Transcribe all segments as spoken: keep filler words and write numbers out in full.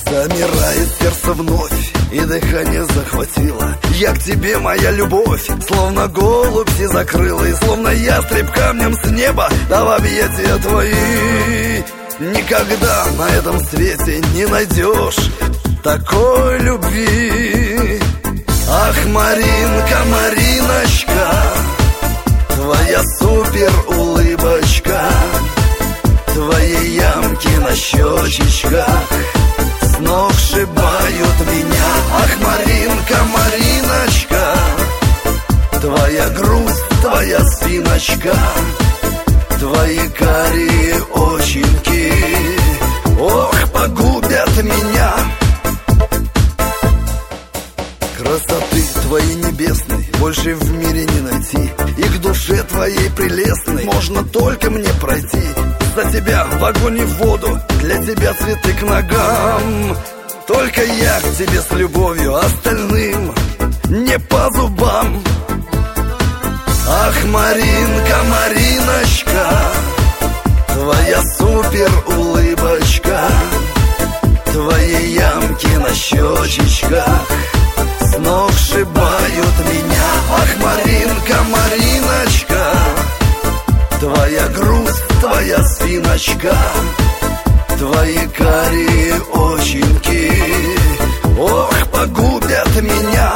Замирает сердце вновь, и дыхание захватило. Я к тебе, моя любовь, словно голубь все закрыла. И словно ястреб камнем с неба дал объятия твои. Никогда на этом свете не найдешь такой любви. Ах, Маринка, Мариночка, твоя супер улыбочка, твои ямки на щечечках сногсшибают меня. Ах, Маринка, Мариночка, твоя грусть, твоя спиночка, твои карие оченьки, ох, погубят меня. Красоты твоей небесной больше в мире не найти, и к душе твоей прелестной можно только мне пройти. За тебя в огонь и в воду, для тебя цветы к ногам. Только я к тебе с любовью, остальным не по зубам. Ах, Маринка, Мариночка, твоя супер улыбочка, твои ямки на щечечках сногсшибают меня. Ах, Маринка, Мариночка, твоя грусть, твоя спиночка, твои карие оченьки, ох, погубят меня.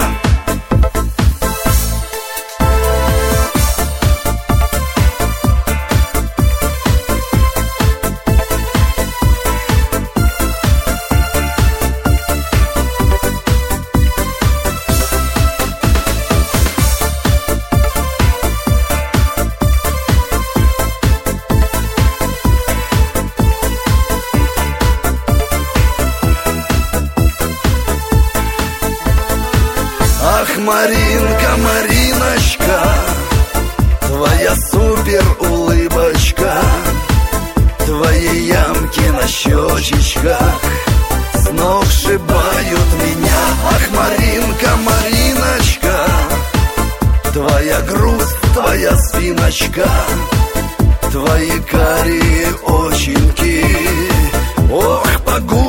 Ах, Маринка, Мариночка, твоя супер улыбочка, твои ямки на щечечках сногсшибают меня. Ах, Маринка, Мариночка, твоя грусть, твоя спиночка, твои карие оченьки, ох, погубят